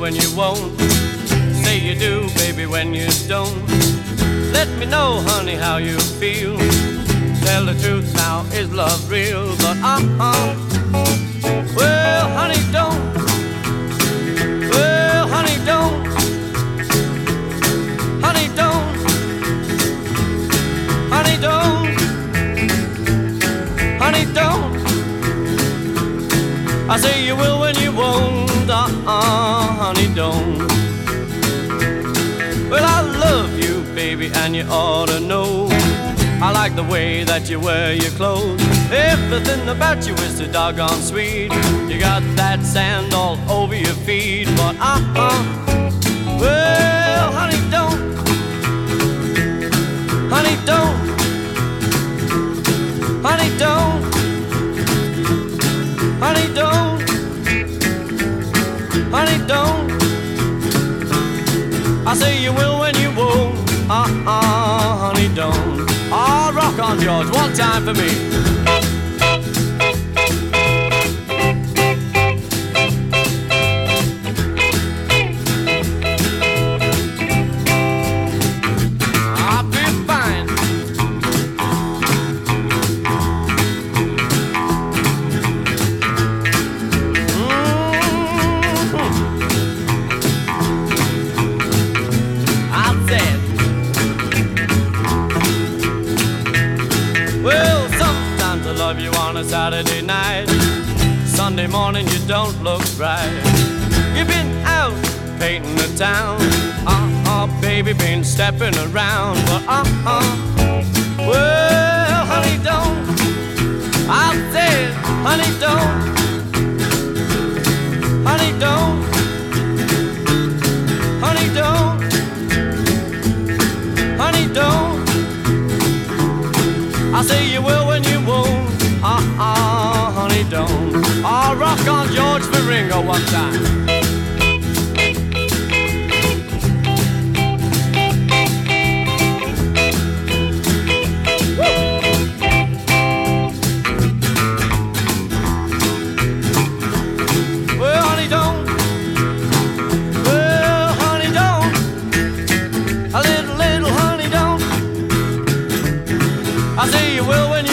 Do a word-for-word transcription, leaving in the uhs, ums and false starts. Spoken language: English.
when you won't. Say you do, baby, when you don't. Let me know, honey, how you feel. Tell the truth now, is love real? But uh-uh, well, honey, don't. Well, honey, don't. Honey, don't. Honey, don't. Honey, don't. I say you will when you won't. Uh-uh, honey, don't. Well, I love you, baby, and you ought to know. I like the way that you wear your clothes. Everything about you is so doggone sweet. You got that sand all over your feet. But uh-uh, well, honey, don't. Honey, don't. Honey, don't. Honey, don't. Honey, don't. I say you will when you won't. Uh-uh, honey, don't. Oh, rock on, George, one time for me. You on a Saturday night, Sunday morning you don't look right. You've been out painting the town, uh-uh, baby, been stepping around. But uh-uh, well, honey, don't. I said, honey, don't. Honey, don't. Honey, don't. Honey, don't. I say you will when you won't. Uh-uh, honey, don't. I'll rock on George for Ringo one time. Well, honey, don't. Well, honey, don't. A little, little honey, don't. I say you will when you